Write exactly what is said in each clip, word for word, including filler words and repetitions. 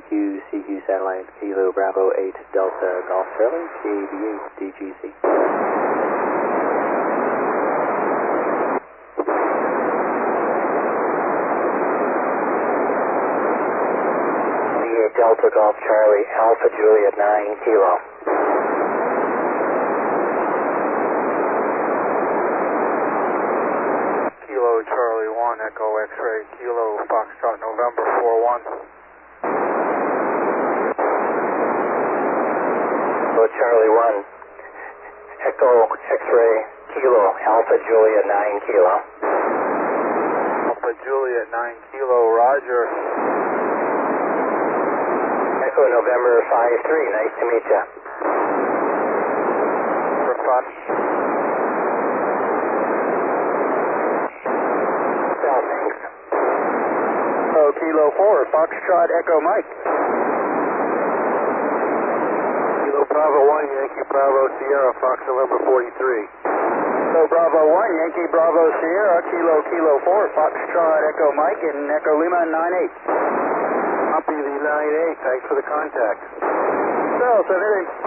Q C Q satellite, Kilo Bravo eight Delta Golf Charlie, K A B eight D G C. B eight Delta Golf Charlie, Alpha Juliet nine Kilo. Kilo Charlie one, Echo X-ray, Kilo Foxtrot November four one. Kilo Charlie one, Echo X-ray, Kilo Alpha Juliet nine Kilo. Alpha Juliet nine Kilo, Roger. Echo November five three, nice to meet you. For fun. Well, thanks. Oh, Kilo four, Foxtrot Echo Mike. Kilo Bravo one, Yankee Bravo Sierra, Fox November forty-three. So Bravo one, Yankee Bravo Sierra, Kilo Kilo four, Foxtrot Echo Mike, and Echo Lima nine eight. Copy the nine eight, thanks for the contact. So, seven eight.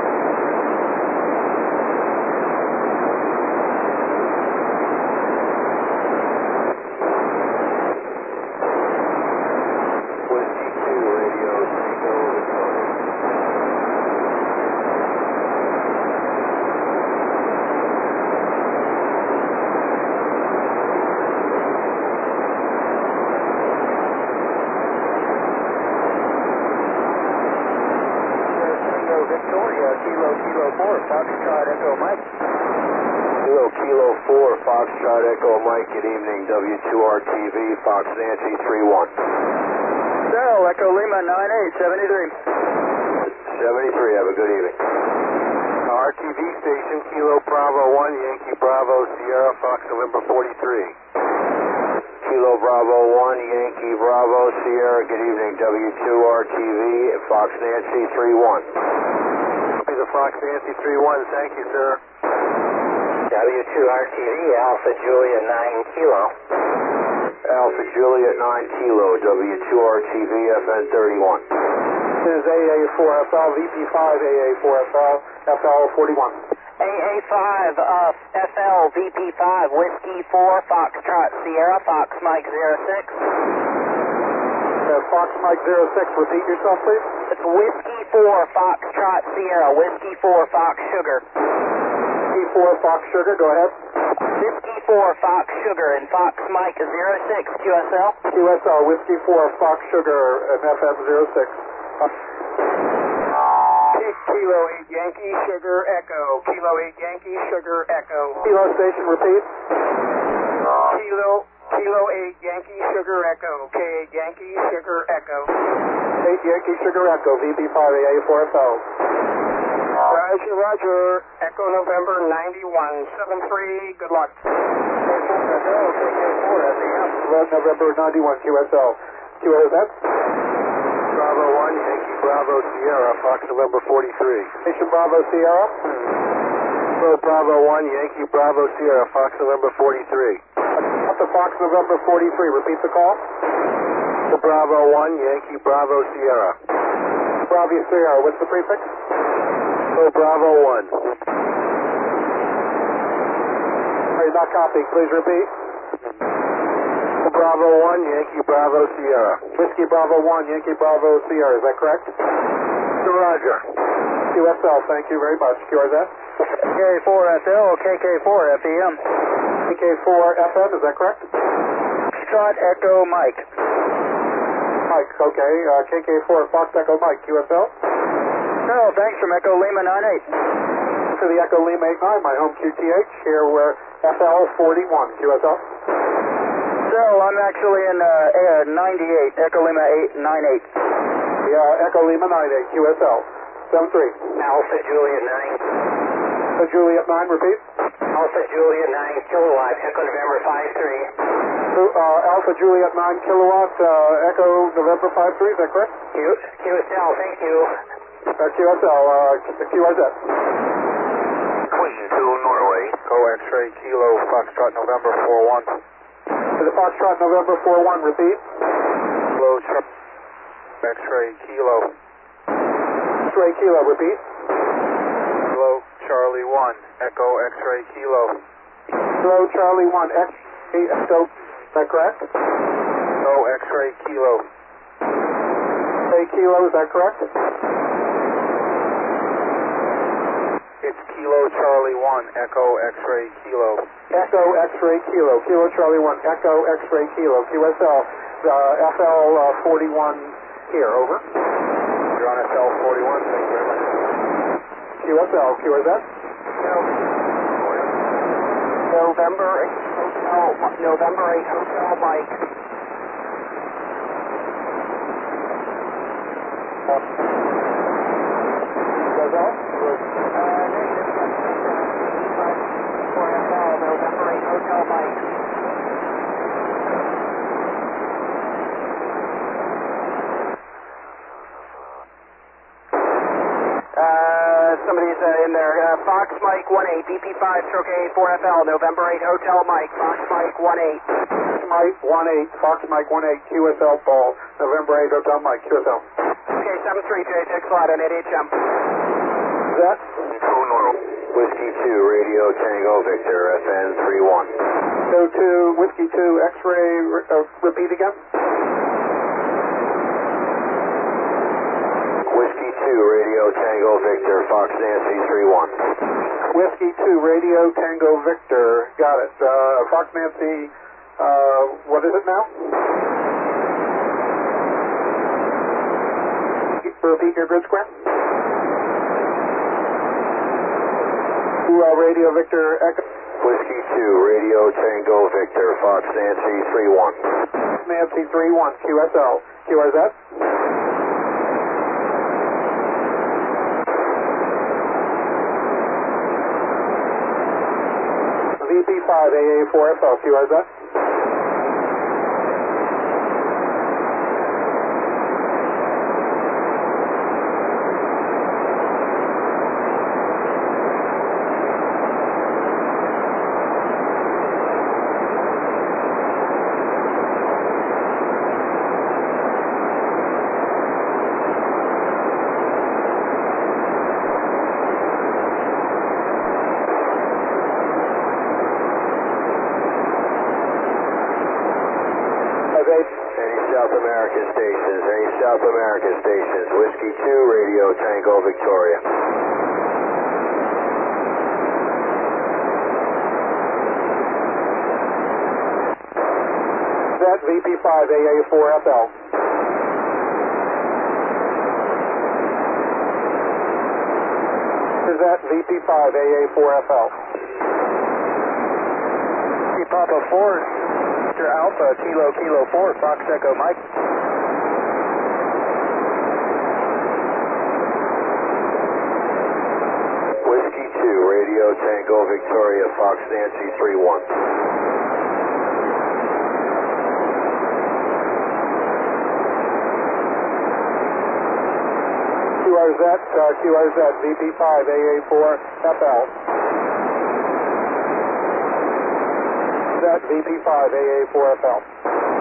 Whiskey two, radio, Tango, Victoria, Kilo Kilo four, Foxtrot Echo Mike. Kilo Kilo four, Foxtrot Echo Mike, good evening, W two R T V, Fox Nancy three one. Cell, Echo Lima nine eight, seventy-three. seventy-three, have a good evening. R T V station, Kilo Bravo one, Yankee Bravo Sierra, Fox November forty-three. Kilo Bravo one, Yankee Bravo Sierra, good evening, W two R T V, Fox Nancy three one. Copy the Fox Nancy three one, thank you, sir. W two R T V, Alpha Juliet nine Kilo. Alpha Juliet nine Kilo, W two R T V, F N thirty-one. This is A A four F L, V P five, A A four F L, F L forty-one. A A five, uh, F L, V P five, Whiskey four, Foxtrot Sierra, Fox Mike zero six. Uh, Fox Mike zero six, repeat yourself, please. It's Whiskey four, Foxtrot Sierra, Whiskey four, Fox Sugar. Whiskey four, Fox Sugar, go ahead. Whiskey four, Fox Sugar, and Fox Mike zero six, Q S L. Q S L, Whiskey four, Fox Sugar, and F M zero six. Kilo eight Yankee Sugar Echo. Kilo eight Yankee Sugar Echo. Kilo station, repeat. Kilo Kilo eight Yankee Sugar Echo. K eight Yankee Sugar Echo. eight Yankee Sugar Echo, V P five, A A four F L. Roger, Roger. Echo November ninety-one, seven three. Good luck. K K four, S E M. November ninety-one, Q S L. Q S L. Bravo one, Yankee Bravo Sierra, Fox November forty-three. Station Bravo Sierra. Kilo Bravo one, Yankee Bravo Sierra, Fox November forty-three. Up to Fox November forty-three, repeat the call. Kilo Bravo one, Yankee Bravo Sierra. Bravo Sierra, what's the prefix? Kilo Bravo one. Are you not copying? Please repeat. Bravo one, Yankee Bravo Sierra. Whiskey Bravo one, Yankee Bravo Sierra, is that correct? Roger. Q S L, thank you very much. Q R Z? K four F L, K K four F E M. K K four F M, is that correct? Foxtrot Echo Mike. Mike, okay. Uh, K K four Fox Echo Mike, Q S L? No, thanks from Echo Lima nine eight. To the Echo Lima eight nine, my home Q T H, here we're F L forty-one, Q S L? So, I'm actually in uh, ninety-eight, Echo Lima eight nine eight. Yeah, Echo Lima nine eight, Q S L. seven three. Alpha Juliet nine. Alpha Juliet nine, repeat. Alpha Juliet nine Kilowatt, Echo November five three. Uh, Alpha Juliet nine Kilowatt, uh, Echo November five three, is that correct? Q, QSL, thank you. Uh, Q S L, uh, Q R Z. Queen two, Norway. Go X-ray, Kilo, Foxtrot November four one. To the Foxtrot November four one, repeat. Kilo, X-ray Kilo. X-ray Kilo, repeat. Kilo Charlie one, Echo X-ray Kilo. Kilo Charlie one, X-ray Echo, is that correct? Echo X-ray Kilo. X-ray Kilo, is that correct? It's Kilo Charlie one, Echo X-ray Kilo. Echo X-ray Kilo, Kilo Charlie one, Echo X-ray Kilo, Q S L, uh, F L uh, forty-one here, over. You're on F L forty-one, thank you very much. Q S L, Q S S. November eight Hotel, November eight Hotel Mike. Q S L? November eight Hotel Mike. Uh, somebody's uh, in there. Uh, Fox Mike one eight, B P five, stroke A four F L, November eight Hotel Mike, Fox Mike one eight. Mike one eight, Fox Mike one eight, Q S L ball, November eight Hotel Mike, Q S L. Okay, seven three J, takes a lot on eight H M. That? Whiskey two, Radio Tango Victor, F N three one. Go to Whiskey two, X-ray, uh, repeat again. Whiskey two, Radio Tango Victor, Fox Nancy three one. Whiskey two, Radio Tango Victor, got it. Uh, Fox Nancy, uh, what is it now? Repeat your grid square. Uh, Radio Victor Echo. Whiskey two, Radio Tango Victor, Fox Nancy three one. Nancy three one, Q S L. Q R Z? V P five, A A four F L, Q R Z? Any South American stations, any South American stations, Whiskey two, Radio Tango Victoria. That V P five, A A four F L. Is that V P five, A A four F L? Papa four, Mister Alpha, Kilo Kilo four, Fox Echo Mike. Whiskey two, Radio Tango Victoria, Fox Nancy three one. Q R Z, uh, Q R Z, V P five, A A four F L. That V P five, A A four F L.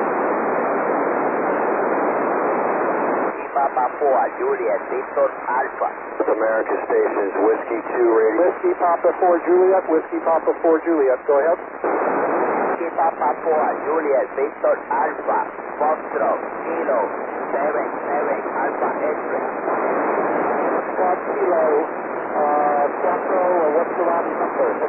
Papa four, Juliet, Victor Alpha. America stations, Whiskey two, Radio... Whiskey Papa four, Juliet, Whiskey Papa four, Juliet. Go ahead. Whiskey Papa four, Juliet, Victor Alpha, Foxtrot, Kilo, seven seven Alpha X-ray. Squad Kilo, uh, Quattro, or what's the last number?